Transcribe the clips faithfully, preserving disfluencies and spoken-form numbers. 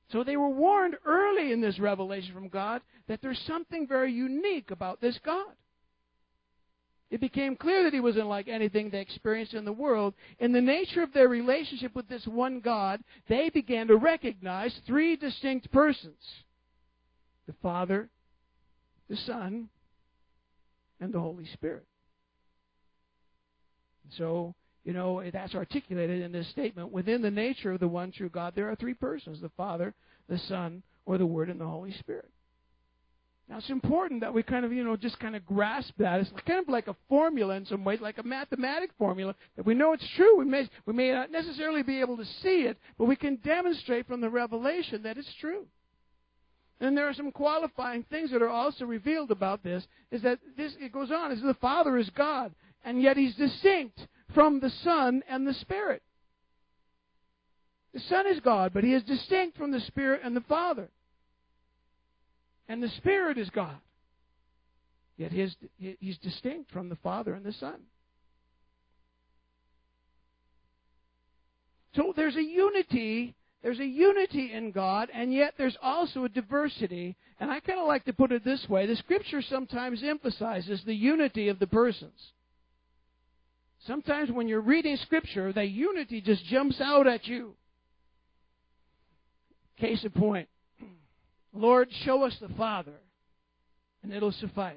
So they were warned early in this revelation from God that there's something very unique about this God. It became clear that he wasn't like anything they experienced in the world. In the nature of their relationship with this one God, they began to recognize three distinct persons: the Father, the Son, and the Holy Spirit. So, you know, that's articulated in this statement. Within the nature of the one true God, there are three persons: the Father, the Son, or the Word, and the Holy Spirit. Now, it's important that we kind of, you know, just kind of grasp that. It's kind of like a formula in some ways, like a mathematic formula, that we know it's true. We may, we may not necessarily be able to see it, but we can demonstrate from the revelation that it's true. And there are some qualifying things that are also revealed about this, is that this, it goes on, is the Father is God, and yet He's distinct from the Son and the Spirit. The Son is God, but He is distinct from the Spirit and the Father. And the Spirit is God, yet his, He's distinct from the Father and the Son. So there's a unity, there's a unity in God, and yet there's also a diversity. And I kind of like to put it this way: the Scripture sometimes emphasizes the unity of the persons. Sometimes when you're reading Scripture, the unity just jumps out at you. Case in point, Lord, show us the Father, and it'll suffice.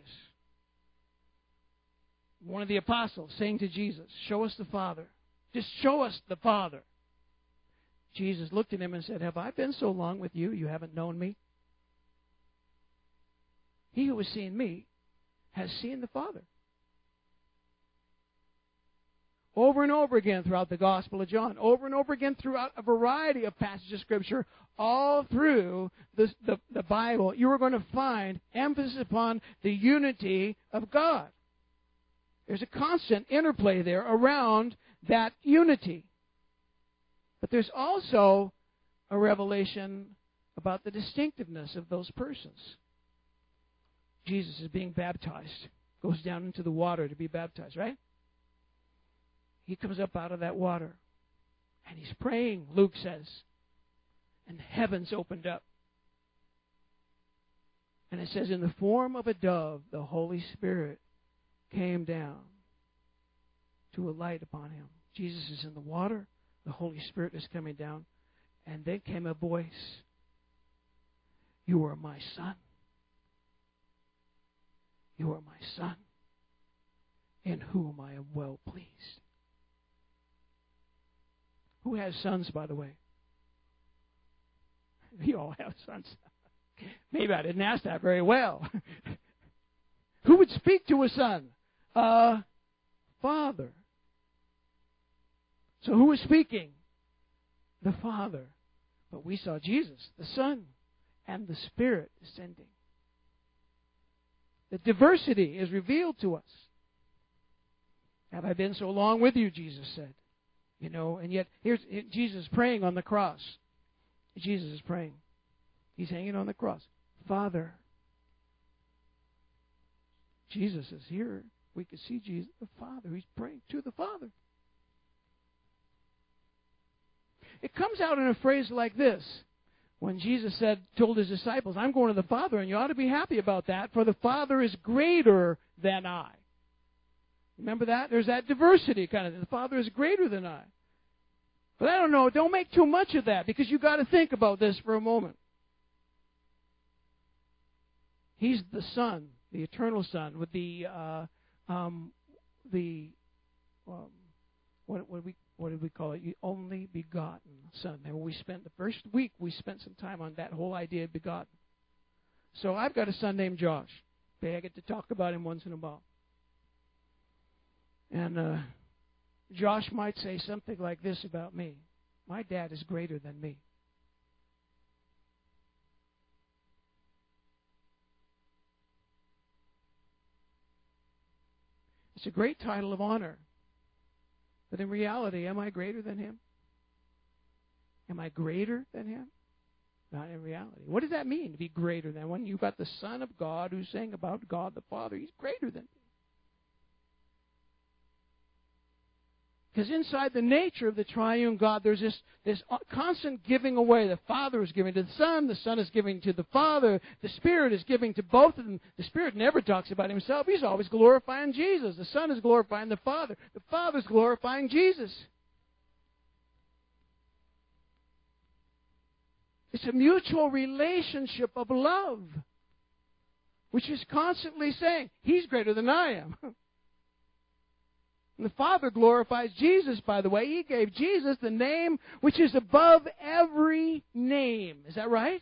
One of the apostles saying to Jesus, show us the Father. Just show us the Father. Jesus looked at him and said, have I been so long with you, you haven't known me? He who has seen me has seen the Father. Over and over again throughout the Gospel of John, over and over again throughout a variety of passages of Scripture, all through the, the, the Bible, you are going to find emphasis upon the unity of God. There's a constant interplay there around that unity. But there's also a revelation about the distinctiveness of those persons. Jesus is being baptized, goes down into the water to be baptized, right? He comes up out of that water, and he's praying, Luke says, and the heavens opened up. And it says, in the form of a dove, the Holy Spirit came down to alight upon him. Jesus is in the water, the Holy Spirit is coming down, and then came a voice, you are my Son. You are my Son, in whom I am well pleased. Who has sons, by the way? We all have sons. Maybe I didn't ask that very well. Who would speak to a son? A father. So who was speaking? The Father. But we saw Jesus, the Son, and the Spirit descending. The diversity is revealed to us. Have I been so long with you, Jesus said. You know, and yet, here's Jesus praying on the cross. Jesus is praying. He's hanging on the cross. Father. Jesus is here. We can see Jesus, the Father. He's praying to the Father. It comes out in a phrase like this. When Jesus said, told his disciples, I'm going to the Father, and you ought to be happy about that, for the Father is greater than I. Remember that? There's that diversity kind of thing. The Father is greater than I. But I don't know, don't make too much of that, because you've got to think about this for a moment. He's the Son, the eternal Son, with the, uh, um, the, um, what, what, we, what did we call it? The only begotten Son. And we spent the first week, we spent some time on that whole idea of begotten. So I've got a son named Josh. Okay, I get to talk about him once in a while. And uh, Josh might say something like this about me. My dad is greater than me. It's a great title of honor. But in reality, am I greater than him? Am I greater than him? Not in reality. What does that mean, to be greater than? When you've got the Son of God who's saying about God the Father, he's greater than me. Because inside the nature of the triune God, there's this, this constant giving away. The Father is giving to the Son. The Son is giving to the Father. The Spirit is giving to both of them. The Spirit never talks about Himself. He's always glorifying Jesus. The Son is glorifying the Father. The Father is glorifying Jesus. It's a mutual relationship of love, which is constantly saying, He's greater than I am. And the Father glorifies Jesus, by the way. He gave Jesus the name which is above every name. Is that right?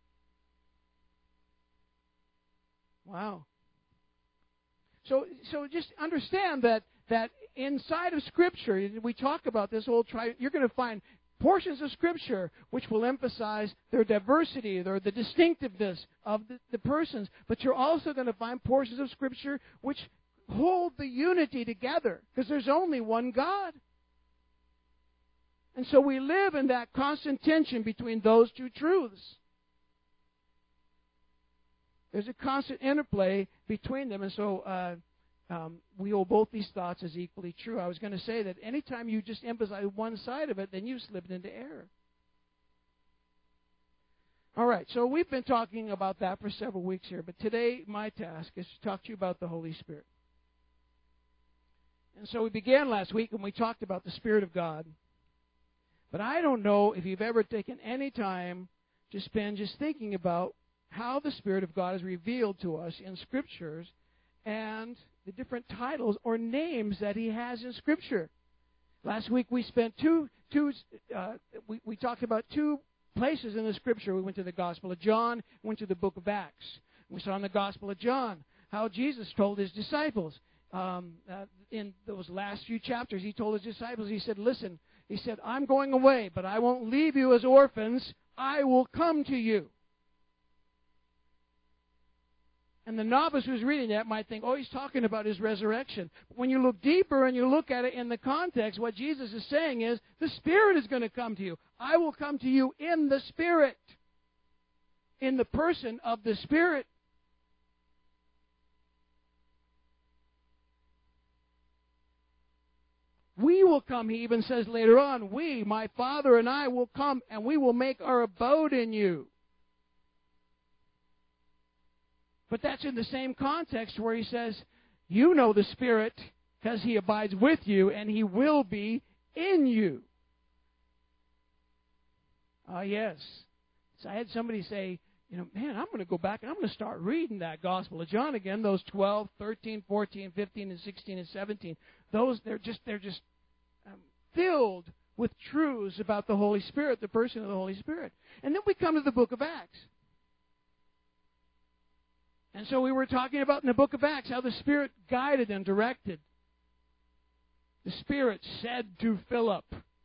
Wow. So, so just understand that, that inside of Scripture, we talk about this whole tri- you're going to find portions of Scripture which will emphasize their diversity, their, the distinctiveness of the, the persons. But you're also going to find portions of Scripture which hold the unity together, because there's only one God. And so we live in that constant tension between those two truths. There's a constant interplay between them, and so uh, um, we hold both these thoughts as equally true. I was going to say that anytime you just emphasize one side of it, then you've slipped into error. All right, so we've been talking about that for several weeks here, but today my task is to talk to you about the Holy Spirit. And so we began last week and we talked about the Spirit of God. But I don't know if you've ever taken any time to spend just thinking about how the Spirit of God is revealed to us in Scriptures and the different titles or names that He has in Scripture. Last week we spent two, two uh, we, we talked about two places in the Scripture. We went to the Gospel of John, went to the book of Acts. We saw in the Gospel of John how Jesus told His disciples, Um, uh, in those last few chapters, He told His disciples, He said, listen, He said, I'm going away, but I won't leave you as orphans. I will come to you. And the novice who's reading that might think, oh, He's talking about His resurrection. But when you look deeper and you look at it in the context, what Jesus is saying is, the Spirit is going to come to you. I will come to you in the Spirit, in the person of the Spirit. We will come, He even says later on, we, my Father and I, will come and we will make our abode in you. But that's in the same context where He says, you know the Spirit because He abides with you and He will be in you. Ah, yes. So I had somebody say, you know, man, I'm going to go back and I'm going to start reading that Gospel of John again, those twelve, thirteen, fourteen, fifteen, and sixteen, and seventeen. Those, they're just, they're just um, filled with truths about the Holy Spirit, the person of the Holy Spirit. And then we come to the book of Acts. And so we were talking about in the book of Acts how the Spirit guided and directed. The Spirit said to Philip.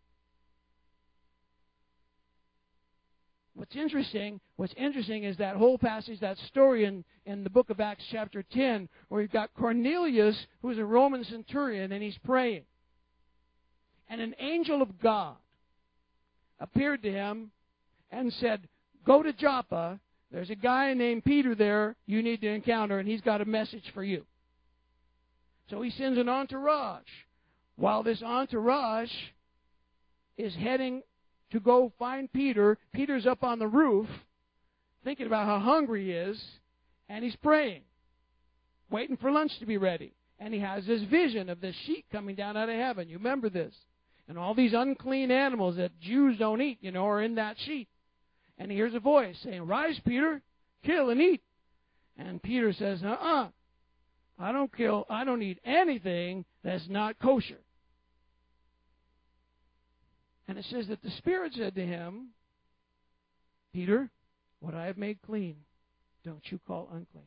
What's interesting, what's interesting is that whole passage, that story in, in the book of Acts chapter ten, where you've got Cornelius, who's a Roman centurion, and he's praying. And an angel of God appeared to him and said, go to Joppa. There's a guy named Peter there you need to encounter, and he's got a message for you. So he sends an entourage. While this entourage is heading to go find Peter, Peter's up on the roof thinking about how hungry he is, and he's praying, waiting for lunch to be ready. And he has this vision of this sheet coming down out of heaven. You remember this. And all these unclean animals that Jews don't eat, you know, are in that sheet. And he hears a voice saying, rise, Peter, kill and eat. And Peter says, uh-uh, I don't kill, I don't eat anything that's not kosher. And it says that the Spirit said to him, Peter, what I have made clean, don't you call unclean.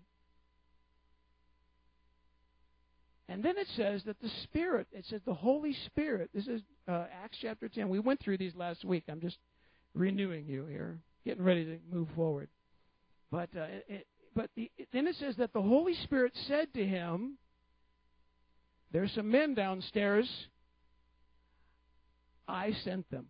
And then it says that the Spirit, it says the Holy Spirit, this is uh, Acts chapter ten. We went through these last week. I'm just renewing you here, getting ready to move forward. But uh, it, but the, then it says that the Holy Spirit said to him, there's some men downstairs, I sent them.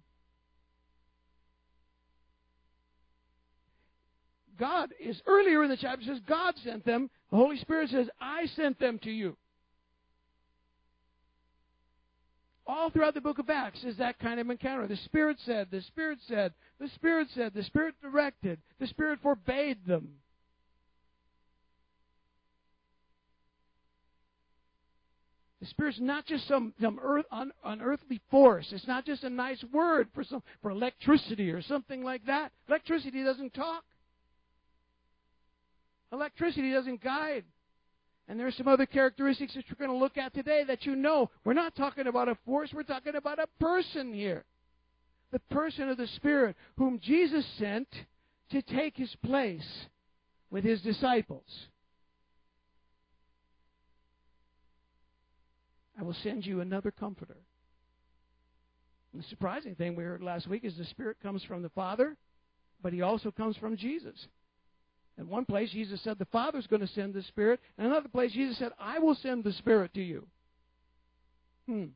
God is, earlier in the chapter, says God sent them. The Holy Spirit says, I sent them to you. All throughout the book of Acts is that kind of encounter. The Spirit said, the Spirit said, the Spirit said, the Spirit directed, the Spirit forbade them. The Spirit's not just some, some earth, un, unearthly force. It's not just a nice word for some for electricity or something like that. Electricity doesn't talk. Electricity doesn't guide. And there are some other characteristics that we're going to look at today that you know. We're not talking about a force. We're talking about a person here. The person of the Spirit whom Jesus sent to take His place with His disciples. I will send you another comforter. And the surprising thing we heard last week is the Spirit comes from the Father, but He also comes from Jesus. In one place, Jesus said the Father's going to send the Spirit. In another place, Jesus said, I will send the Spirit to you. Hmm.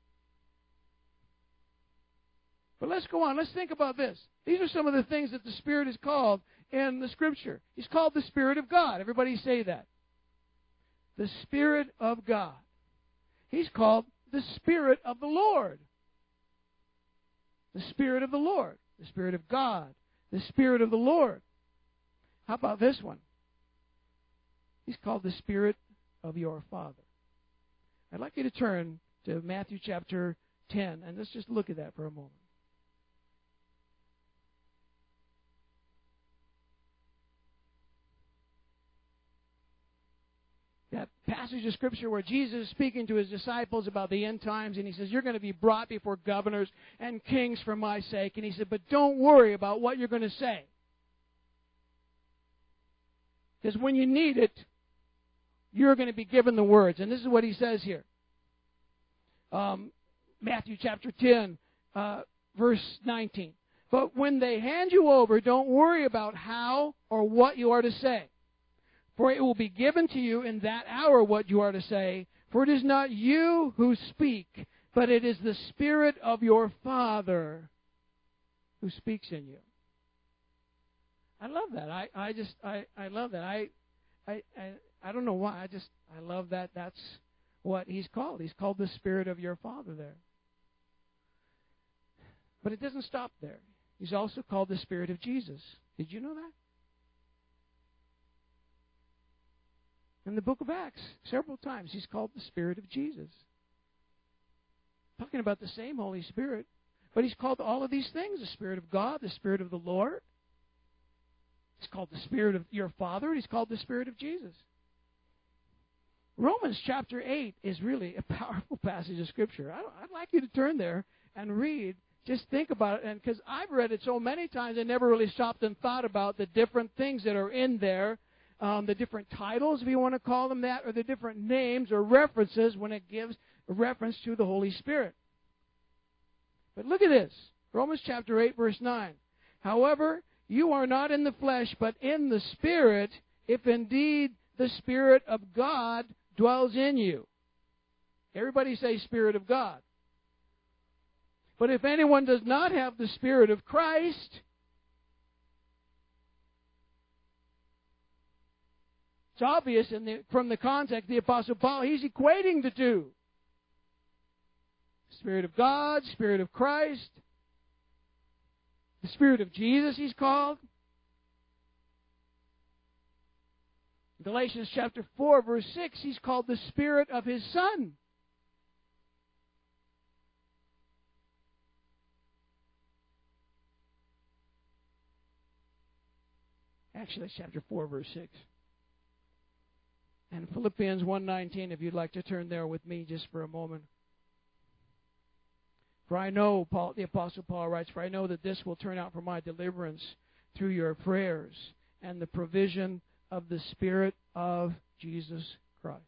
But let's go on. Let's think about this. These are some of the things that the Spirit is called in the Scripture. He's called the Spirit of God. Everybody say that. The Spirit of God. He's called the Spirit of the Lord. The Spirit of the Lord. The Spirit of God. The Spirit of the Lord. How about this one? He's called the Spirit of your Father. I'd like you to turn to Matthew chapter ten, and let's just look at that for a moment. That passage of Scripture where Jesus is speaking to His disciples about the end times, and He says, you're going to be brought before governors and kings for my sake. And He said, but don't worry about what you're going to say. Because when you need it, you're going to be given the words. And this is what He says here. Um, Matthew chapter ten, uh, verse nineteen. But when they hand you over, don't worry about how or what you are to say. For it will be given to you in that hour what you are to say. For it is not you who speak, but it is the Spirit of your Father who speaks in you. I love that. I, I just I, I love that. I, I I I don't know why. I just I love that. That's what He's called. He's called the Spirit of your Father there. But it doesn't stop there. He's also called the Spirit of Jesus. Did you know that? In the book of Acts, several times He's called the Spirit of Jesus. Talking about the same Holy Spirit, but He's called all of these things: the Spirit of God, the Spirit of the Lord. He's called the Spirit of your Father. He's called the Spirit of Jesus. Romans chapter eight is really a powerful passage of Scripture. I I'd like you to turn there and read. Just think about it. And because I've read it so many times, I never really stopped and thought about the different things that are in there, um, the different titles, if you want to call them that, or the different names or references when it gives a reference to the Holy Spirit. But look at this. Romans chapter eight, verse nine. However, you are not in the flesh, but in the Spirit, if indeed the Spirit of God dwells in you. Everybody say Spirit of God. But if anyone does not have the Spirit of Christ, it's obvious in the, from the context, the Apostle Paul, he's equating the two. Spirit of God, Spirit of Christ. The Spirit of Jesus, He's called. Galatians chapter four, verse six, He's called the Spirit of His Son. Actually, that's chapter four, verse six. And Philippians one nineteen, if you'd like to turn there with me just for a moment. For I know, Paul, the Apostle Paul writes, for I know that this will turn out for my deliverance through your prayers and the provision of the Spirit of Jesus Christ.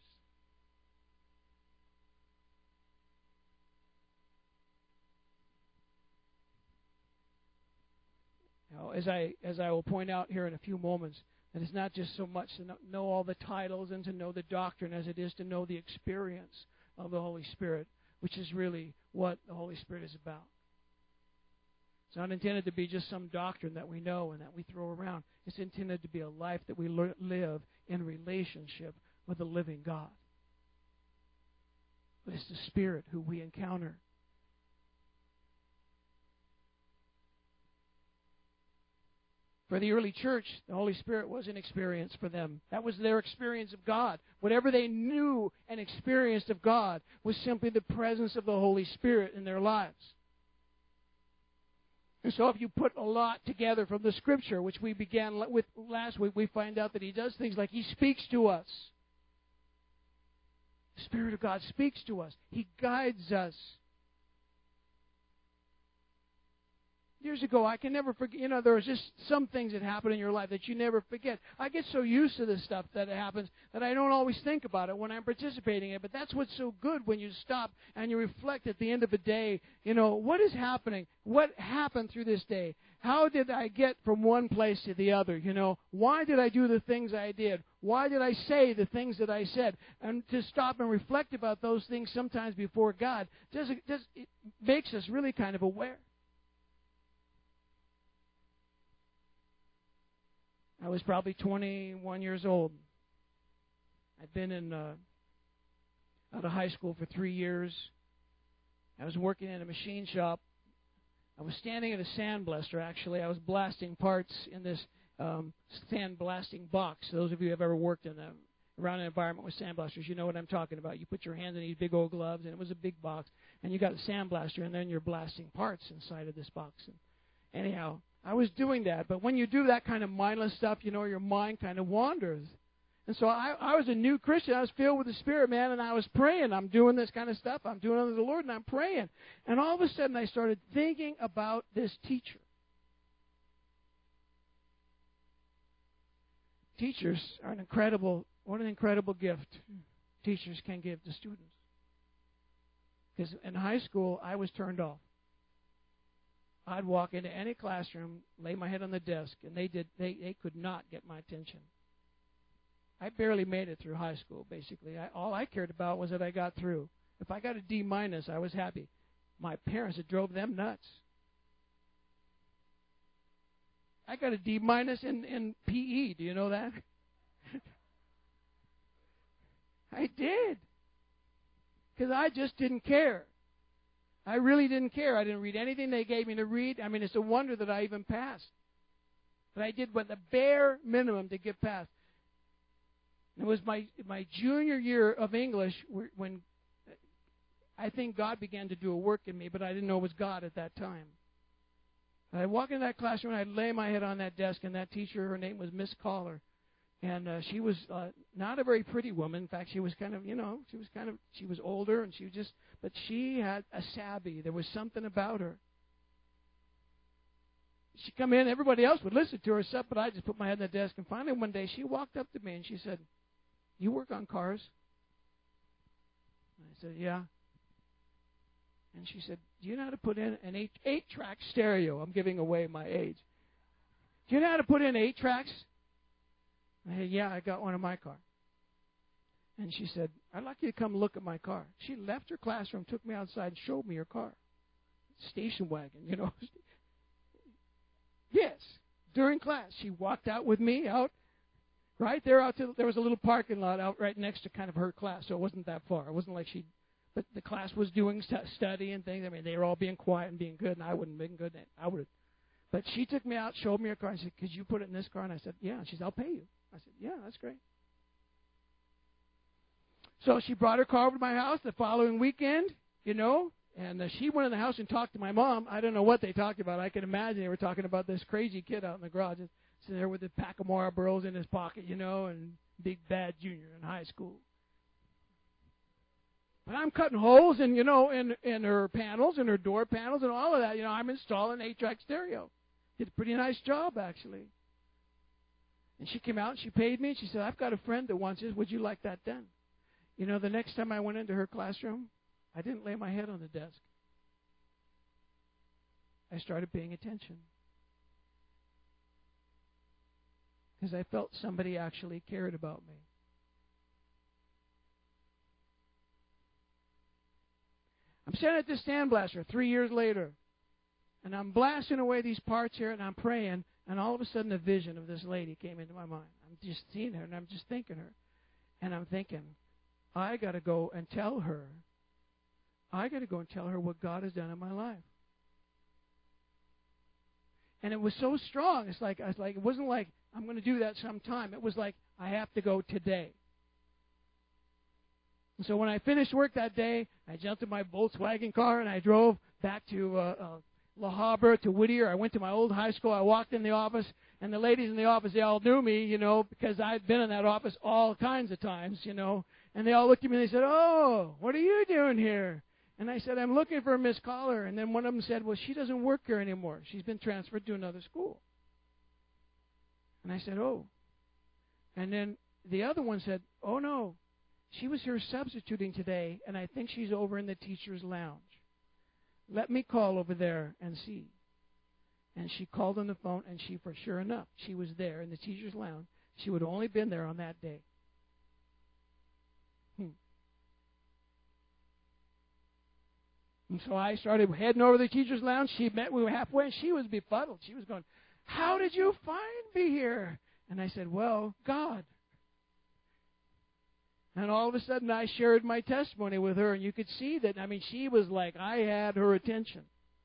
Now, as I as I will point out here in a few moments, that it's not just so much to know, know all the titles and to know the doctrine as it is to know the experience of the Holy Spirit, which is really what the Holy Spirit is about. It's not intended to be just some doctrine that we know and that we throw around. It's intended to be a life that we le- live in relationship with the living God. But it's the Spirit who we encounter For the early church, the Holy Spirit was an experience for them. That was their experience of God. Whatever they knew and experienced of God was simply the presence of the Holy Spirit in their lives. And so if you put a lot together from the Scripture, which we began with last week, we find out that He does things like He speaks to us. The Spirit of God speaks to us. He guides us. Years ago, I can never forget, you know, there was just some things that happen in your life that you never forget. I get so used to this stuff that happens that I don't always think about it when I'm participating in it. But that's what's so good when you stop and you reflect at the end of a day, you know, what is happening? What happened through this day? How did I get from one place to the other? You know, why did I do the things I did? Why did I say the things that I said? And to stop and reflect about those things sometimes before God, does, does, it makes us really kind of aware. I was probably twenty-one years old. I'd been in uh, out of high school for three years. I was working in a machine shop. I was standing at a sandblaster, actually. I was blasting parts in this um, sandblasting box. Those of you who have ever worked in a, around an environment with sandblasters, you know what I'm talking about. You put your hands in these big old gloves, and it was a big box. And you got a sandblaster, and then you're blasting parts inside of this box. And anyhow, I was doing that, but when you do that kind of mindless stuff, you know, your mind kind of wanders. And so I, I was a new Christian. I was filled with the Spirit, man, and I was praying. I'm doing this kind of stuff. I'm doing it under the Lord, and I'm praying. And all of a sudden, I started thinking about this teacher. Teachers are an incredible, what an incredible gift teachers can give to students. Because in high school, I was turned off. I'd walk into any classroom, lay my head on the desk, and they did. They, they could not get my attention. I barely made it through high school, basically. I, all I cared about was that I got through. If I got a D minus, I was happy. My parents, it drove them nuts. I got a D minus in, in P E. Do you know that? I did. Because I just didn't care. I really didn't care. I didn't read anything they gave me to read. I mean, it's a wonder that I even passed. But I did what the bare minimum to get past. It was my my junior year of English when I think God began to do a work in me, but I didn't know it was God at that time. I'd walk into that classroom, and I'd lay my head on that desk, and that teacher, her name was Miss Collar. And uh, she was uh, not a very pretty woman. In fact, she was kind of, you know, she was kind of, she was older, and she was just, but she had a savvy. There was something about her. She'd come in, everybody else would listen to her stuff, but I just put my head on the desk. And finally, one day, she walked up to me, and she said, "You work on cars?" And I said, "Yeah." And she said, "Do you know how to put in an eight, eight-track stereo?" I'm giving away my age. "Do you know how to put in eight tracks?" I said, "Yeah, I got one in my car." And she said, "I'd like you to come look at my car." She left her classroom, took me outside, and showed me her car. Station wagon, you know. Yes, during class. She walked out with me out, right there out to, there was a little parking lot out right next to kind of her class, so it wasn't that far. It wasn't like she, but the class was doing st- study and things. I mean, they were all being quiet and being good, and I wouldn't have been good. I would have. But she took me out, showed me her car, and said, "Could you put it in this car?" And I said, "Yeah." And she said, "I'll pay you." I said, "Yeah, that's great." So she brought her car over to my house the following weekend, you know, and uh, she went in the house and talked to my mom. I don't know what they talked about. I can imagine they were talking about this crazy kid out in the garage, sitting there with a pack of Marlboros in his pocket, you know, and big bad junior in high school. But I'm cutting holes in, you know, in, in her panels and her door panels and all of that. You know, I'm installing an eight-track stereo. Did a pretty nice job, actually. And she came out and she paid me. And she said, "I've got a friend that wants this. Would you like that done?" You know, the next time I went into her classroom, I didn't lay my head on the desk. I started paying attention. Because I felt somebody actually cared about me. I'm sitting at this sandblaster three years later. And I'm blasting away these parts here, and I'm praying, and all of a sudden a vision of this lady came into my mind. I'm just seeing her, and I'm just thinking her. And I'm thinking, I got to go and tell her. I got to go and tell her what God has done in my life. And it was so strong. It's like, I was like, it wasn't like, I'm going to do that sometime. It was like, I have to go today. And so when I finished work that day, I jumped in my Volkswagen car and I drove back to uh, uh, La Habra, to Whittier. I went to my old high school. I walked in the office, and the ladies in the office, they all knew me, you know, because I'd been in that office all kinds of times, you know. And they all looked at me and they said, "Oh, what are you doing here?" And I said, "I'm looking for Miss Collar." And then one of them said, "Well, she doesn't work here anymore. She's been transferred to another school." And I said, "Oh." And then the other one said, "Oh, no. She was here substituting today, and I think she's over in the teacher's lounge. Let me call over there and see." And she called on the phone, and she, for sure enough, she was there in the teacher's lounge. She would have only been there on that day. Hmm. And so I started heading over to the teacher's lounge. She met, we were halfway, and she was befuddled. She was going, "How did you find me here?" And I said, "Well, God." And all of a sudden, I shared my testimony with her, and you could see that, I mean, she was like, I had her attention.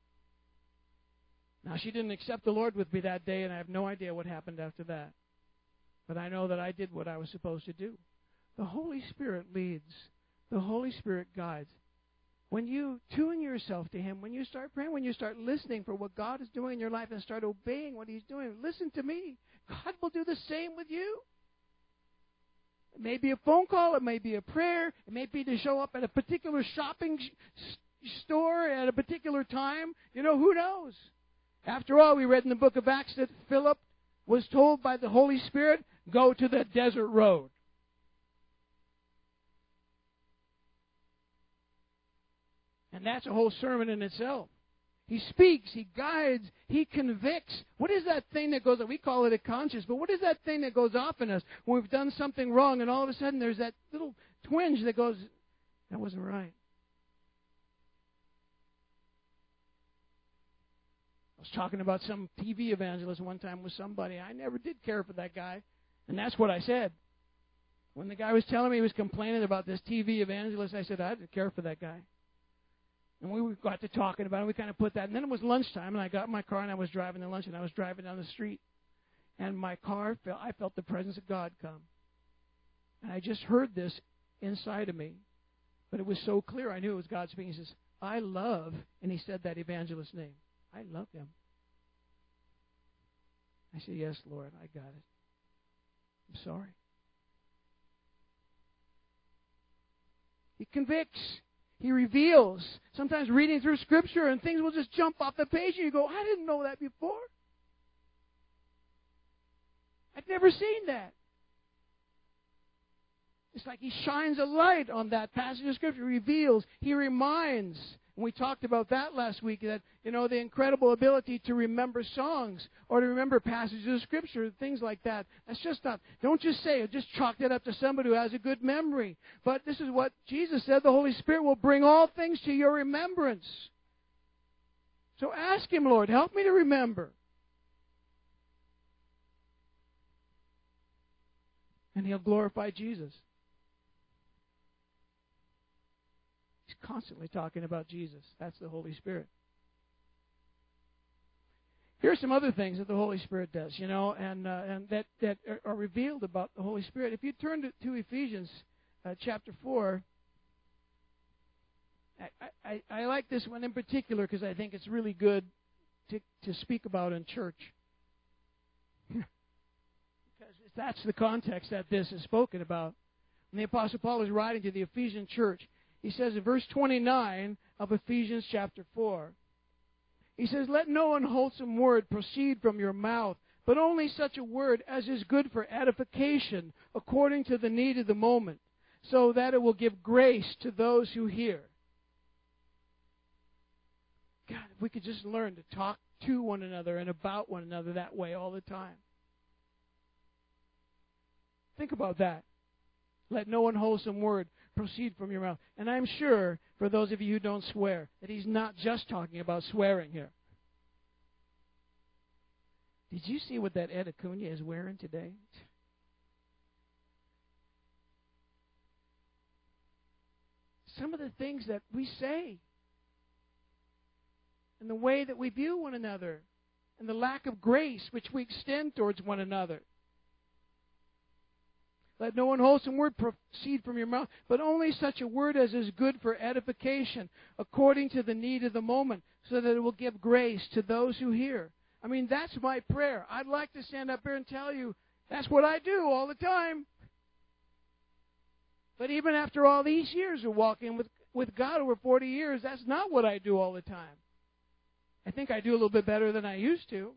Now, she didn't accept the Lord with me that day, and I have no idea what happened after that. But I know that I did what I was supposed to do. The Holy Spirit leads. The Holy Spirit guides. When you tune yourself to Him, when you start praying, when you start listening for what God is doing in your life and start obeying what He's doing, listen to me. God will do the same with you. It may be a phone call. It may be a prayer. It may be to show up at a particular shopping sh- store at a particular time. You know, who knows? After all, we read in the book of Acts that Philip was told by the Holy Spirit, go to the desert road. And that's a whole sermon in itself. He speaks, He guides, He convicts. What is that thing that goes, we call it a conscience, but what is that thing that goes off in us when we've done something wrong and all of a sudden there's that little twinge that goes, that wasn't right. I was talking about some T V evangelist one time with somebody. I never did care for that guy, and that's what I said. When the guy was telling me he was complaining about this T V evangelist, I said, I didn't care for that guy. And we got to talking about it. We kind of put that. And then it was lunchtime, and I got in my car, and I was driving to lunch, and I was driving down the street. And my car, felt, I felt the presence of God come. And I just heard this inside of me. But it was so clear, I knew it was God speaking. He says, I love, and he said that evangelist's name. I love him. I said, yes, Lord, I got it. I'm sorry. He convicts. He reveals. Sometimes reading through Scripture and things will just jump off the page and you go, I didn't know that before. I'd never seen that. It's like He shines a light on that passage of Scripture. He reveals. He reminds. And we talked about that last week, that, you know, the incredible ability to remember songs or to remember passages of Scripture, things like that. That's just not, don't just say it, just chalk that up to somebody who has a good memory. But this is what Jesus said, the Holy Spirit will bring all things to your remembrance. So ask Him, Lord, help me to remember. And He'll glorify Jesus. He's constantly talking about Jesus. That's the Holy Spirit. Here's some other things that the Holy Spirit does, you know, and uh, and that, that are revealed about the Holy Spirit. If you turn to, to Ephesians uh, chapter four, I, I, I like this one in particular because I think it's really good to, to speak about in church. Because that's the context that this is spoken about. And the Apostle Paul is writing to the Ephesian church. He says in verse twenty-nine of Ephesians chapter four, he says, let no unwholesome word proceed from your mouth, but only such a word as is good for edification according to the need of the moment, so that it will give grace to those who hear. God, if we could just learn to talk to one another and about one another that way all the time. Think about that. Let no unwholesome word proceed from your mouth. And I'm sure, for those of you who don't swear, that he's not just talking about swearing here. Did you see what that Ed Acuna is wearing today? Some of the things that we say and the way that we view one another. and the lack of grace which we extend towards one another. Let no unwholesome word proceed from your mouth, but only such a word as is good for edification, according to the need of the moment, so that it will give grace to those who hear. I mean, that's my prayer. I'd like to stand up here and tell you that's what I do all the time. But even after all these years of walking with, with God, over forty years, that's not what I do all the time. I think I do a little bit better than I used to.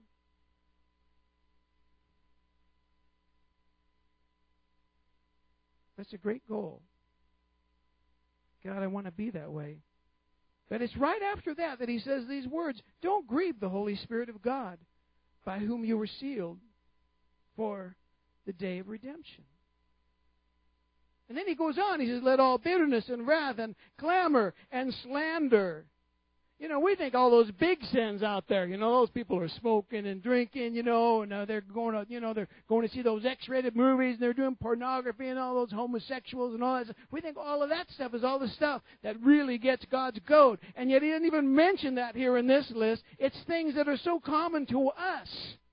That's a great goal. God, I want to be that way. But it's right after that that he says these words, don't grieve the Holy Spirit of God, by whom you were sealed for the day of redemption. And then he goes on, he says, let all bitterness and wrath and clamor and slander. You know, we think all those big sins out there, you know, those people are smoking and drinking, you know, and uh, they're going to, you know, they're going to see those X-rated movies, and they're doing pornography and all those homosexuals and all that stuff. We think all of that stuff is all the stuff that really gets God's goat. And yet he didn't even mention that here in this list. It's things that are so common to us.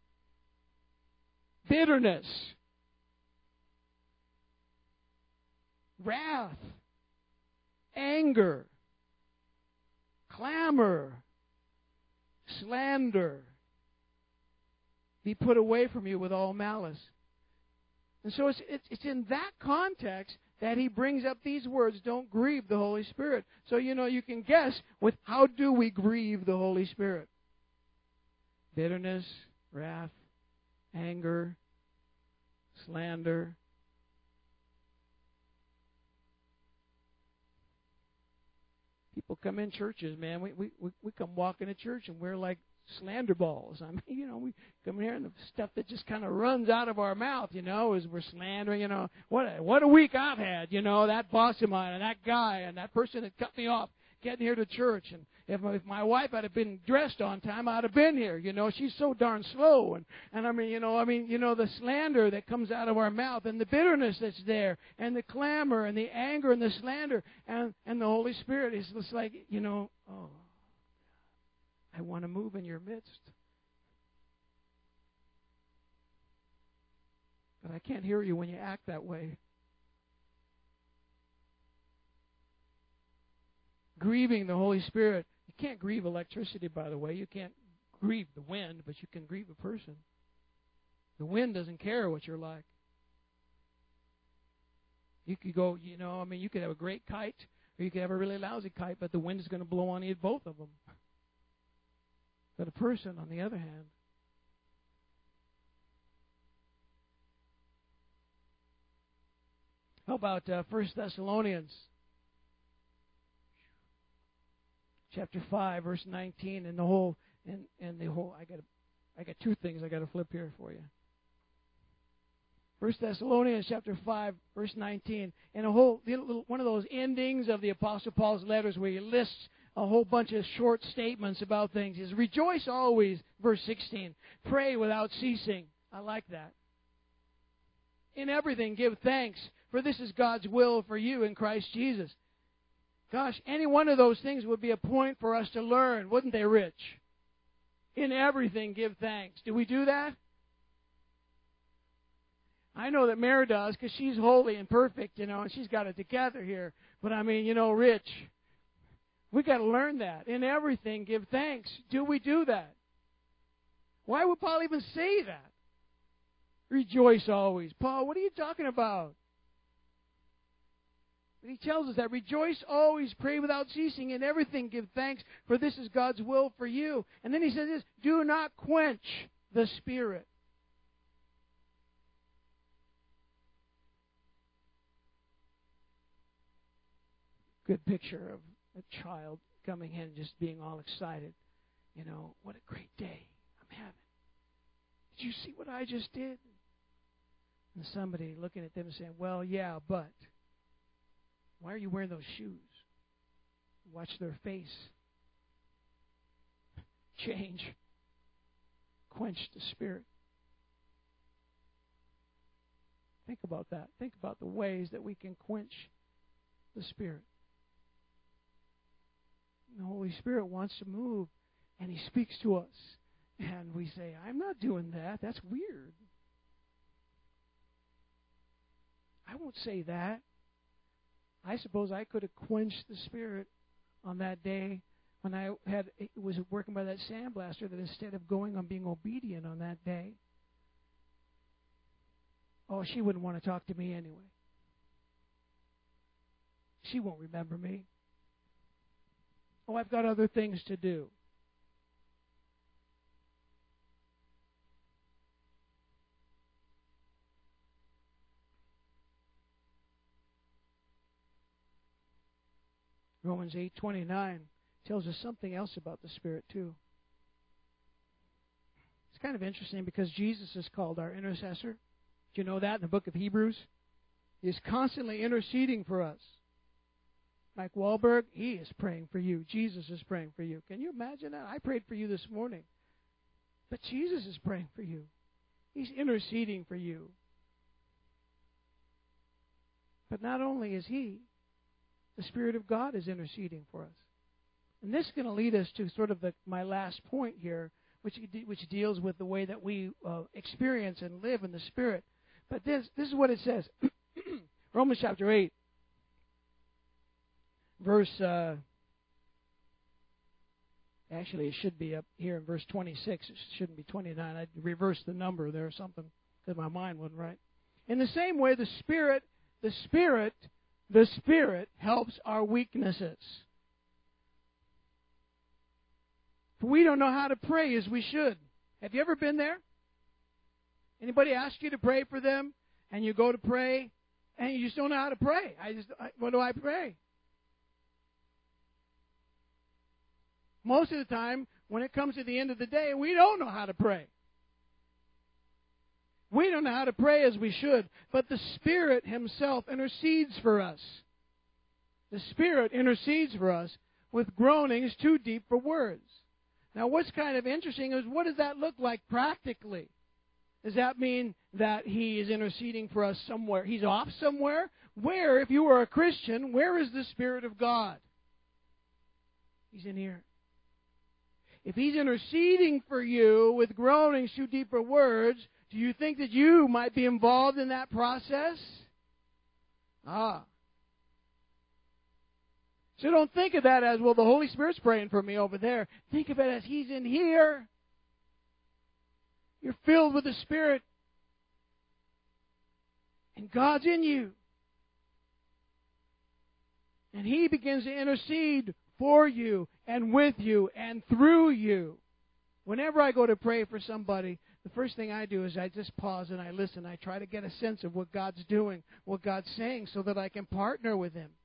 Bitterness. Wrath. Anger. Clamor, slander, be put away from you with all malice. And so it's, it's, it's in that context that he brings up these words, don't grieve the Holy Spirit. So, you know, you can guess with how do we grieve the Holy Spirit? Bitterness, wrath, anger, slander. People come in churches, man. We, we we come walking to church and we're like slander balls. I mean, you know, we come here and the stuff that just kind of runs out of our mouth, you know, is we're slandering, you know. What a, what a week I've had, you know, that boss of mine and that guy and that person that cut me off getting here to church. And if, if my wife had been dressed on time, I'd have been here. You know, she's so darn slow. And, and I mean, you know, I mean, you know, the slander that comes out of our mouth and the bitterness that's there and the clamor and the anger and the slander and, and the Holy Spirit is just like, you know, oh, I want to move in your midst. But I can't hear you when you act that way. Grieving the Holy Spirit. You can't grieve electricity, by the way. You can't grieve the wind, but you can grieve a person. The wind doesn't care what you're like. You could go, you know, I mean, you could have a great kite, or you could have a really lousy kite, but the wind is going to blow on you, both of them. But a person, on the other hand, how about uh, First Thessalonians chapter five, verse nineteen, and the whole, and, and the whole, I got, I got two things I got to flip here for you. First Thessalonians chapter five, verse nineteen, and a whole, one of those endings of the Apostle Paul's letters where he lists a whole bunch of short statements about things. Is rejoice always, verse sixteen. Pray without ceasing. I like that. In everything give thanks, for this is God's will for you in Christ Jesus. Gosh, any one of those things would be a point for us to learn, wouldn't they, Rich? In everything, give thanks. Do we do that? I know that Mary does because she's holy and perfect, you know, and she's got it together here. But I mean, you know, Rich, we got to learn that. In everything, give thanks. Do we do that? Why would Paul even say that? Rejoice always. Paul, what are you talking about? But he tells us that rejoice always, pray without ceasing, in everything give thanks, for this is God's will for you. And then he says this, do not quench the Spirit. Good picture of a child coming in and just being all excited. You know, what a great day I'm having. Did you see what I just did? And somebody looking at them and saying, well, yeah, but why are you wearing those shoes? Watch their face change. Quench the Spirit. Think about that. Think about the ways that we can quench the Spirit. The Holy Spirit wants to move, and He speaks to us. And we say, I'm not doing that. That's weird. I won't say that. I suppose I could have quenched the Spirit on that day when I had was working by that sandblaster, that instead of going on being obedient on that day, oh, she wouldn't want to talk to me anyway. She won't remember me. Oh, I've got other things to do. Romans eight twenty-nine tells us something else about the Spirit too. It's kind of interesting because Jesus is called our intercessor. Do you know that in the book of Hebrews? He's constantly interceding for us. Mike Wahlberg, he is praying for you. Jesus is praying for you. Can you imagine that? I prayed for you this morning. But Jesus is praying for you. He's interceding for you. But not only is He, the Spirit of God is interceding for us. And this is going to lead us to sort of the, my last point here, which which deals with the way that we uh, experience and live in the Spirit. But this this is what it says. Romans chapter eight, verse, uh, actually it should be up here in verse twenty-six. It shouldn't be twenty-nine. I reversed the number there or something because my mind wasn't right. In the same way, the Spirit, the Spirit, the Spirit helps our weaknesses. For we don't know how to pray as we should. Have you ever been there? Anybody ask you to pray for them, and you go to pray, and you just don't know how to pray? I just, I, what do I pray? Most of the time, when it comes to the end of the day, we don't know how to pray. We don't know how to pray as we should, but the Spirit Himself intercedes for us. The Spirit intercedes for us with groanings too deep for words. Now, what's kind of interesting is, what does that look like practically? Does that mean that He is interceding for us somewhere? He's off somewhere? Where, if you are a Christian, where is the Spirit of God? He's in here. If He's interceding for you with groanings too deep for words, do you think that you might be involved in that process? Ah. So don't think of that as, well, the Holy Spirit's praying for me over there. Think of it as He's in here. You're filled with the Spirit. And God's in you. And He begins to intercede for you and with you and through you. Whenever I go to pray for somebody, the first thing I do is I just pause and I listen. I try to get a sense of what God's doing, what God's saying, so that I can partner with Him.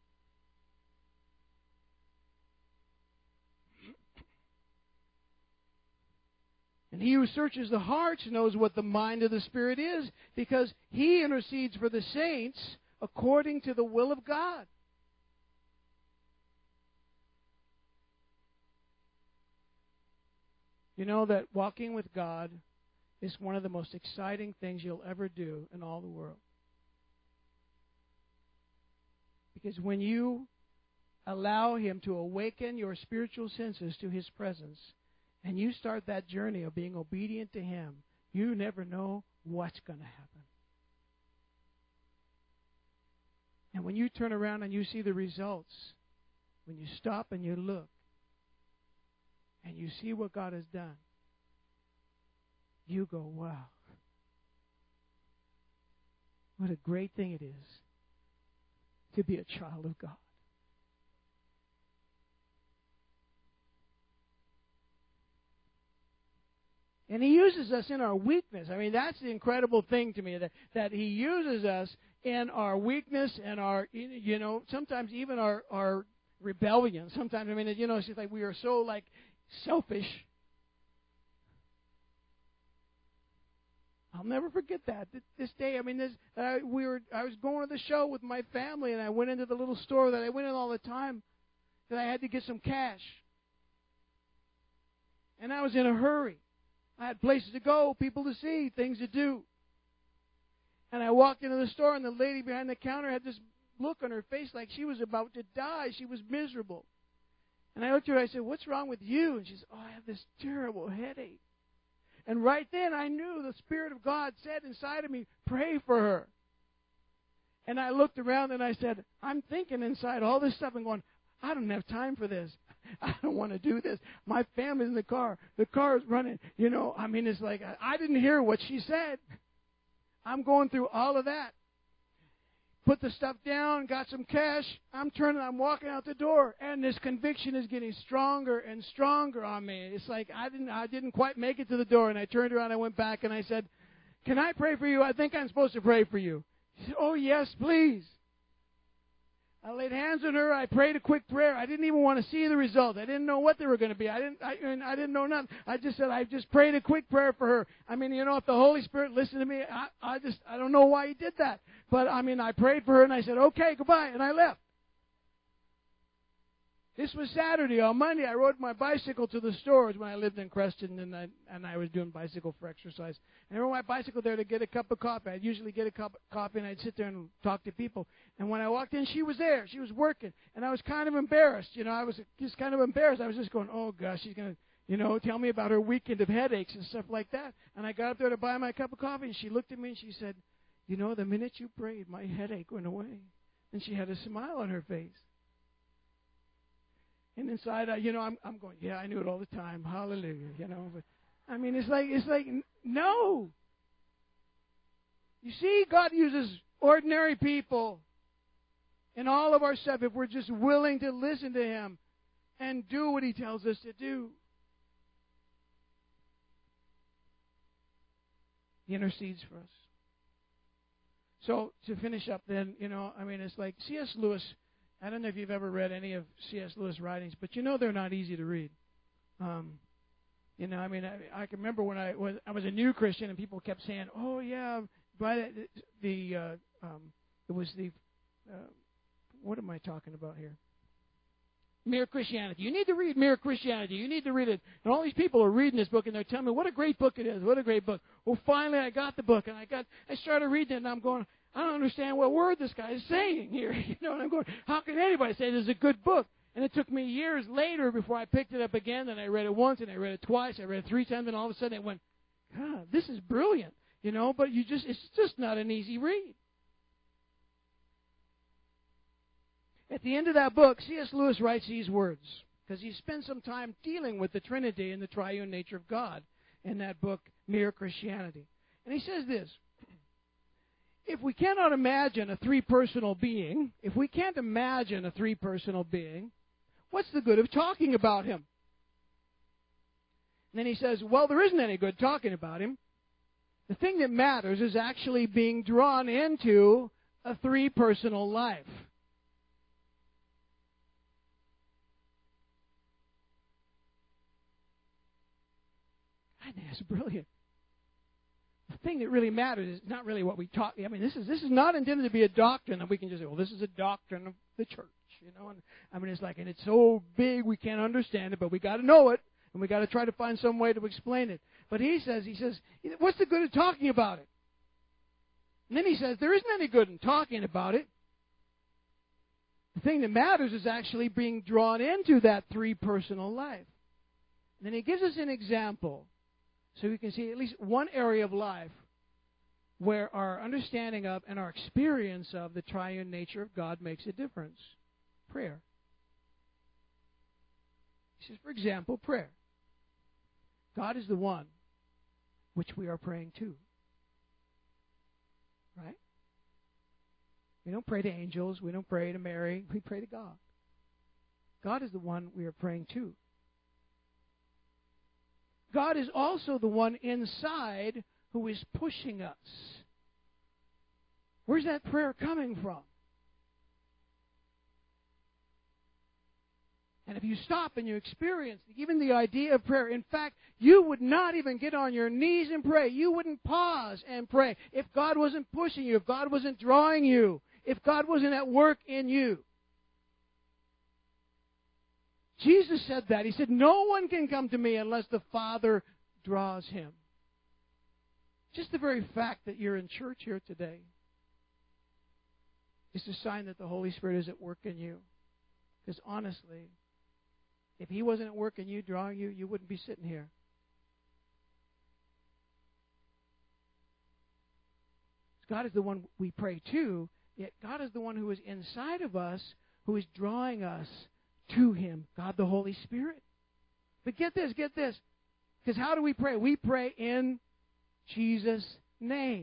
And He who searches the hearts knows what the mind of the Spirit is, because He intercedes for the saints according to the will of God. You know that walking with God is one of the most exciting things you'll ever do in all the world. Because when you allow Him to awaken your spiritual senses to His presence, and you start that journey of being obedient to Him, you never know what's going to happen. And when you turn around and you see the results, when you stop and you look, and you see what God has done, you go, wow. What a great thing it is to be a child of God. And He uses us in our weakness. I mean, that's the incredible thing to me, that, that He uses us in our weakness and our, you know, sometimes even our, our rebellion. Sometimes, I mean, you know, it's just like we are so, like, selfish. I'll never forget that. This day, I mean, this uh, we were. I was going to the show with my family, and I went into the little store that I went in all the time, that I had to get some cash. And I was in a hurry. I had places to go, people to see, things to do. And I walked into the store, and the lady behind the counter had this look on her face like she was about to die. She was miserable. And I looked at her, I said, "What's wrong with you?" And she said, "Oh, I have this terrible headache." And right then I knew the Spirit of God said inside of me, pray for her. And I looked around and I said, I'm thinking inside all this stuff and going, I don't have time for this. I don't want to do this. My family's in the car. The car is running. You know, I mean, it's like, I didn't hear what she said. I'm going through all of that. Put the stuff down, got some cash. I'm turning, I'm walking out the door, and this conviction is getting stronger and stronger on me. It's like I didn't, I didn't quite make it to the door, and I turned around, I went back, and I said, can I pray for you? I think I'm supposed to pray for you. She said, oh, yes, please. I laid hands on her. I prayed a quick prayer. I didn't even want to see the result. I didn't know what they were going to be. I didn't. I, I didn't know nothing. I just said I just prayed a quick prayer for her. I mean, you know, if the Holy Spirit listened to me, I, I just I don't know why He did that. But I mean, I prayed for her and I said, okay, goodbye, and I left. This was Saturday. On Monday, I rode my bicycle to the stores when I lived in Creston, and I, and I was doing bicycle for exercise. And I rode my bicycle there to get a cup of coffee. I'd usually get a cup of coffee, and I'd sit there and talk to people. And when I walked in, she was there. She was working. And I was kind of embarrassed. You know, I was just kind of embarrassed. I was just going, oh, gosh, she's going to, you know, tell me about her weekend of headaches and stuff like that. And I got up there to buy my cup of coffee, and she looked at me, and she said, you know, the minute you prayed, my headache went away. And she had a smile on her face. And inside, I, you know, I'm, I'm going, yeah, I knew it all the time. Hallelujah, you know. But I mean, it's like, it's like, no. You see, God uses ordinary people in all of our stuff if we're just willing to listen to Him and do what He tells us to do. He intercedes for us. So to finish up, then, you know, I mean, it's like C S Lewis. I don't know if you've ever read any of C S Lewis' writings, but you know they're not easy to read. Um, you know, I mean, I, I can remember when I was I was a new Christian and people kept saying, "Oh yeah, by the, the uh, um, it was the uh, what am I talking about here? Mere Christianity. You need to read Mere Christianity. You need to read it." And all these people are reading this book and they're telling me what a great book it is. What a great book. Well, finally I got the book and I got I started reading it and I'm going, I don't understand what word this guy is saying here. You know, and I'm going, how can anybody say this is a good book? And it took me years later before I picked it up again, and I read it once, and I read it twice, I read it three times, and all of a sudden it went, God, this is brilliant. You know, but you just it's just not an easy read. At the end of that book, C S Lewis writes these words, because he spent some time dealing with the Trinity and the triune nature of God in that book, Mere Christianity. And he says this, if we cannot imagine a three-personal being, if we can't imagine a three-personal being, what's the good of talking about Him? And then he says, well, there isn't any good talking about Him. The thing that matters is actually being drawn into a three-personal life. I think that's brilliant. The thing that really matters is not really what we talk. I mean, this is this is not intended to be a doctrine that we can just say, well, this is a doctrine of the church, you know. And I mean, it's like, and it's so big we can't understand it, but we got to know it, and we got to try to find some way to explain it. But he says, he says, what's the good of talking about it? And then he says, there isn't any good in talking about it. The thing that matters is actually being drawn into that three-personal life. And then he gives us an example, so we can see at least one area of life where our understanding of and our experience of the triune nature of God makes a difference. Prayer. He says, for example, prayer. God is the one which we are praying to. Right? We don't pray to angels. We don't pray to Mary. We pray to God. God is the one we are praying to. God is also the one inside who is pushing us. Where's that prayer coming from? And if you stop and you experience even the idea of prayer, in fact, you would not even get on your knees and pray. You wouldn't pause and pray if God wasn't pushing you, if God wasn't drawing you, if God wasn't at work in you. Jesus said that. He said, no one can come to me unless the Father draws him. Just the very fact that you're in church here today is a sign that the Holy Spirit is at work in you. Because honestly, if He wasn't at work in you, drawing you, you wouldn't be sitting here. God is the one we pray to, yet God is the one who is inside of us, who is drawing us to Him, God the Holy Spirit. But get this, get this. Because how do we pray? We pray in Jesus' name.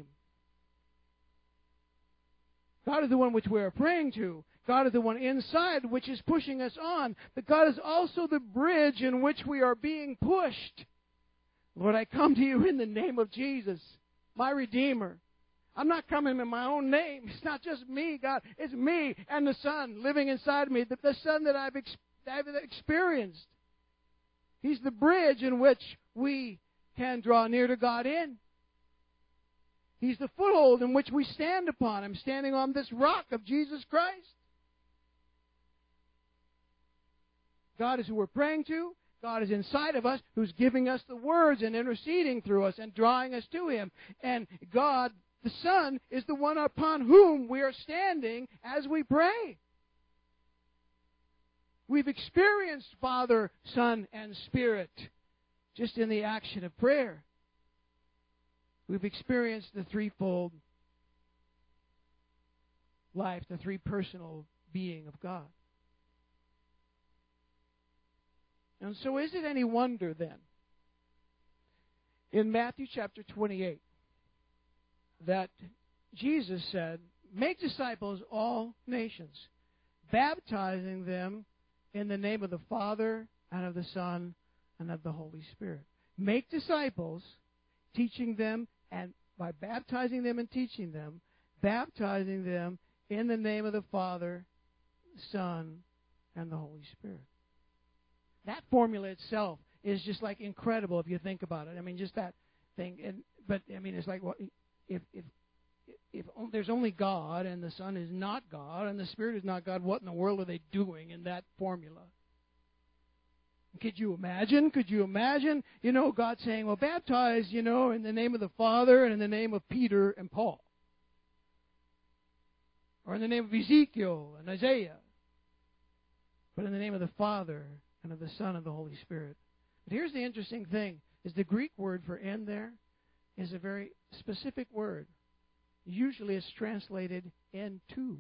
God is the one which we are praying to. God is the one inside which is pushing us on. But God is also the bridge in which we are being pushed. Lord, I come to you in the name of Jesus, my Redeemer. I'm not coming in my own name. It's not just me, God. It's me and the Son living inside me, the, the Son that I've, ex- I've experienced. He's the bridge in which we can draw near to God in. He's the foothold in which we stand upon. I'm standing on this rock of Jesus Christ. God is who we're praying to. God is inside of us, who's giving us the words and interceding through us and drawing us to Him. And God, the Son, is the one upon whom we are standing as we pray. We've experienced Father, Son, and Spirit just in the action of prayer. We've experienced the threefold life, the three-personal being of God. And so is it any wonder then, in Matthew chapter twenty-eight, that Jesus said, "Make disciples all nations, baptizing them in the name of the Father and of the Son and of the Holy Spirit." Make disciples, teaching them, and by baptizing them and teaching them, baptizing them in the name of the Father, the Son, and the Holy Spirit. That formula itself is just like incredible if you think about it. I mean, just that thing. And but I mean, it's like what if if if there's only God and the Son is not God and the Spirit is not God, what in the world are they doing in that formula? Could you imagine? Could you imagine, you know, God saying, well, baptize, you know, in the name of the Father and in the name of Peter and Paul. Or in the name of Ezekiel and Isaiah. But in the name of the Father and of the Son and the Holy Spirit. But here's the interesting thing, is the Greek word for "in" there is a very specific word. Usually it's translated "into."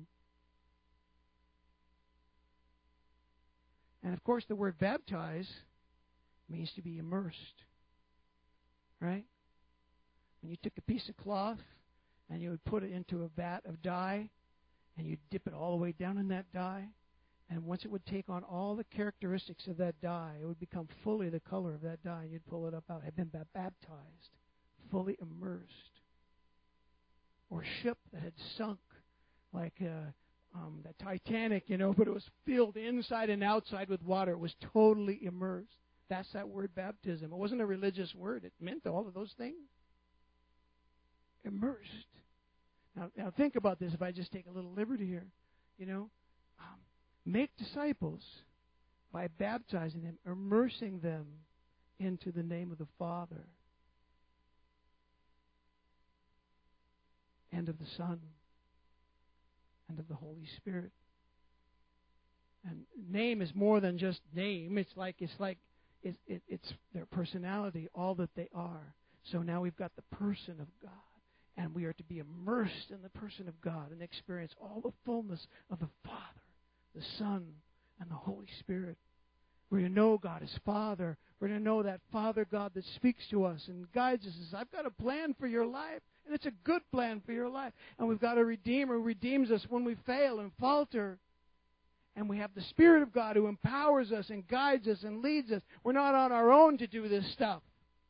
And of course the word baptize means to be immersed. Right? When you took a piece of cloth and you would put it into a vat of dye and you'd dip it all the way down in that dye, and once it would take on all the characteristics of that dye, it would become fully the color of that dye, and you'd pull it up out. It had been baptized, fully immersed. Or a ship that had sunk, like uh, um, the Titanic, you know, but it was filled inside and outside with water. It was totally immersed. That's that word baptism. It wasn't a religious word. It meant all of those things. Immersed. Now, now think about this. If I just take a little liberty here, you know, um, make disciples by baptizing them, immersing them into the name of the Father and of the Son and of the Holy Spirit. And name is more than just name. It's like it's like it's, it, it's their personality, all that they are. So now we've got the person of God, and we are to be immersed in the person of God and experience all the fullness of the Father, the Son, and the Holy Spirit. We're to know God as Father. We're to know that Father God that speaks to us and guides us and says, I've got a plan for your life, and it's a good plan for your life. And we've got a Redeemer who redeems us when we fail and falter. And we have the Spirit of God who empowers us and guides us and leads us. We're not on our own to do this stuff.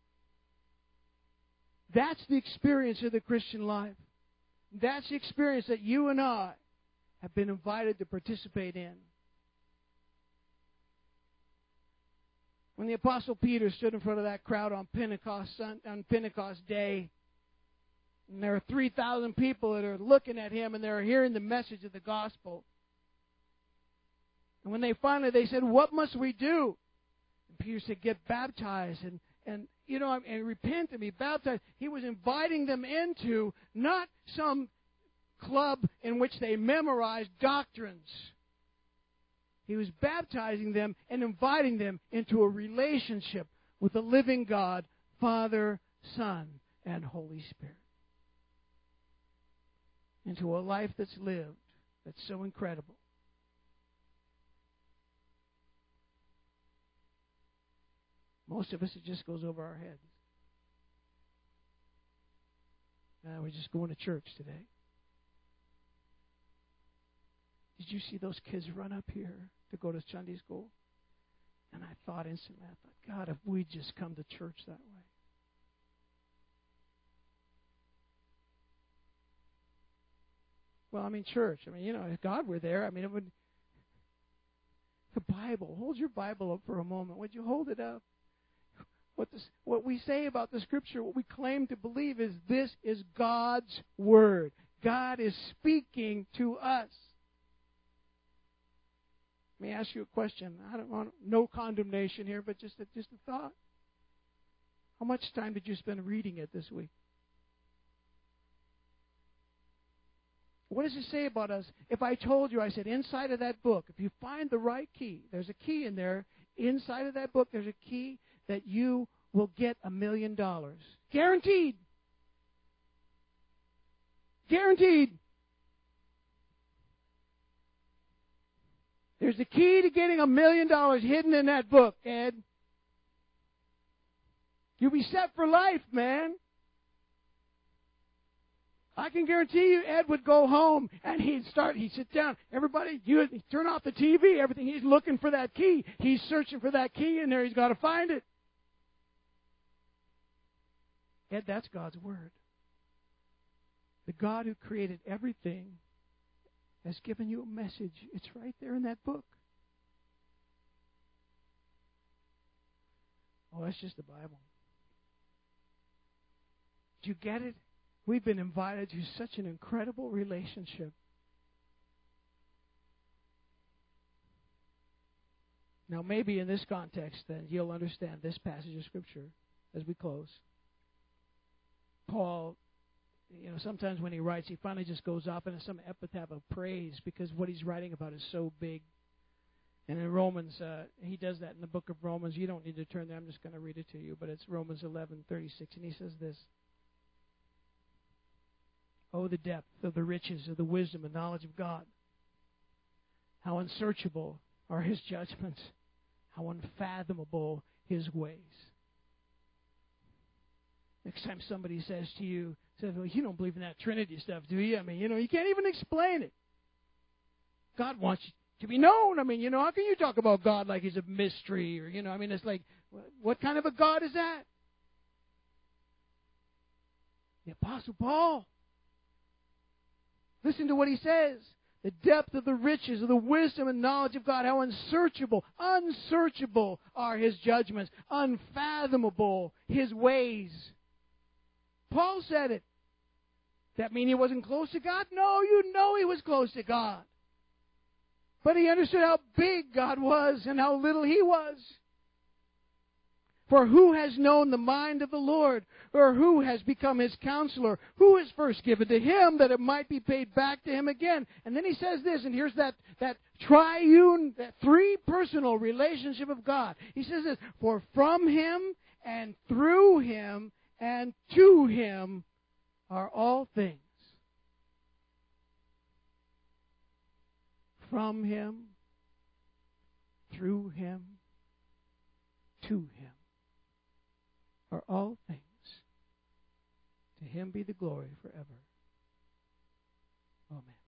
That's the experience of the Christian life. That's the experience that you and I have been invited to participate in. When the Apostle Peter stood in front of that crowd on Pentecost, on Pentecost Day, and there are three thousand people that are looking at him and they're hearing the message of the gospel. And when they finally, they said, what must we do? And Peter said, get baptized and, and you know, and repent and be baptized. He was inviting them into not some club in which they memorized doctrines. He was baptizing them and inviting them into a relationship with the living God, Father, Son, and Holy Spirit. into a life that's lived, that's so incredible. Most of us, it just goes over our heads. Uh, we're just going to church today. Did you see those kids run up here to go to Sunday school? And I thought instantly, I thought, God, if we just come to church that way. Well, I mean, church. I mean, you know, if God were there, I mean, it would. The Bible. Hold your Bible up for a moment. Would you hold it up? What, this, what we say about the Scripture, what we claim to believe is this is God's Word. God is speaking to us. Let me ask you a question. I don't want no condemnation here, but just a, just a thought. How much time did you spend reading it this week? What does it say about us? If I told you, I said, inside of that book, if you find the right key, there's a key in there. Inside of that book, there's a key that you will get a million dollars. Guaranteed. Guaranteed. There's a key to getting a million dollars hidden in that book, Ed. You'll be set for life, man. I can guarantee you Ed would go home and he'd start, he'd sit down. Everybody, you turn off the T V, everything. He's looking for that key. He's searching for that key in there. He's got to find it. Ed, that's God's Word. The God who created everything has given you a message. It's right there in that book. Oh, that's just the Bible. Do you get it? We've been invited to such an incredible relationship. Now, maybe in this context, then, you'll understand this passage of Scripture as we close. Paul, you know, sometimes when he writes, he finally just goes off into some epitaph of praise because what he's writing about is so big. And in Romans, uh, he does that in the book of Romans. You don't need to turn there. I'm just going to read it to you. But it's Romans eleven thirty-six, and he says this. Oh, the depth of the riches of the wisdom and knowledge of God. How unsearchable are His judgments. How unfathomable His ways. Next time somebody says to you, says, well, you don't believe in that Trinity stuff, do you? I mean, you know, you can't even explain it. God wants you to be known. I mean, you know, how can you talk about God like He's a mystery? Or, you know, I mean, it's like, what kind of a God is that? The Apostle Paul. Listen to what he says. The depth of the riches of the wisdom and knowledge of God. How unsearchable, unsearchable are His judgments. Unfathomable His ways. Paul said it. That mean he wasn't close to God? No, you know he was close to God. But he understood how big God was and how little he was. For who has known the mind of the Lord? Or who has become His counselor? Who is first given to Him that it might be paid back to Him again? And then he says this, and here's that, that triune, that three-personal relationship of God. He says this, for from Him and through Him and to Him are all things. From Him, through Him, to Him are all things. To Him be the glory forever. Amen.